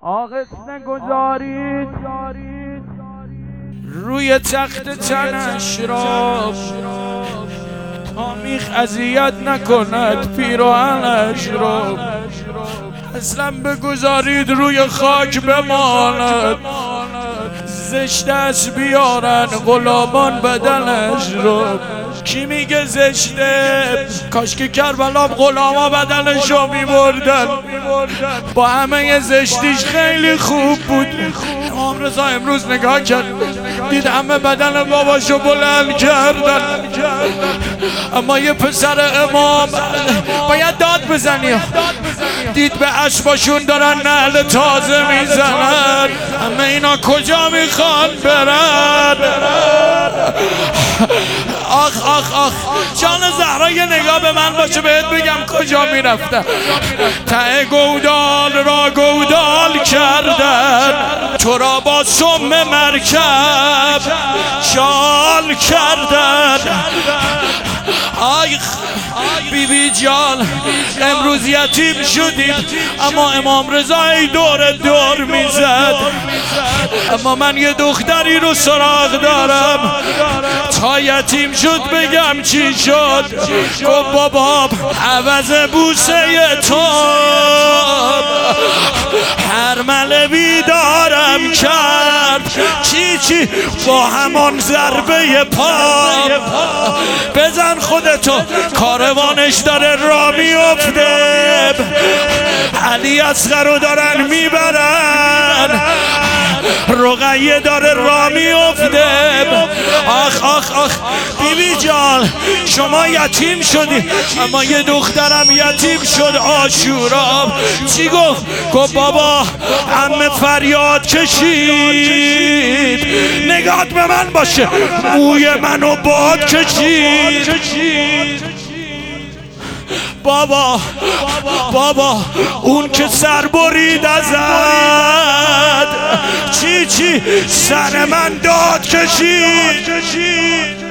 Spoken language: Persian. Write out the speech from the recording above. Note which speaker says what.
Speaker 1: آغس نگذارید روی تخت تنش را تا میخ اذیت نکند پیراهنش را. اصلا بگذارید روی خاک بماند، زشت است بیارن غلامان بدنش رو. کی میگه زشته؟ کاش که کربلا غلاما بدنشو میبردن، با همه زشتیش خیلی خوب بود. امام رضا امروز نگاه کرد دید همه بدن باباشو بلند کردن، اما یه پسر امام باید داد بزنی، دید به اسباشون دارن نعل تازه میزنن. همه اینا کجا میخوان برن؟ آخ آخ آخ جان زهرا یه نگاه به من باشه بهت بگم کجا میرفتن. ته گودال را گودال کردن، تو را با سم مرکب شال کردن. آی بی جان امروز یتیم شدید، اما امام رضا ای دور میزد. اما من یه دختری رو سراغ دارم، تا یتیم شد بگم چی شد. گفت بابا عوض بوسه تو هرمله بیدارم کرد. چی با همان ضربه پا بزن خودتو، کاروانش داره را میفته، علی اصغر رو دارن میبرن، رقیه داره را میفته. آخ آخ آخ بیبی جان شما یتیم شدی، اما یه دخترم یتیم شد عاشورا. چی گفت؟ گفت بابا عمه فریاد کشید، نگات به من باشه، موی منو باد کشید. بابا اون که سر برید ازد، چی سر من داد کشید.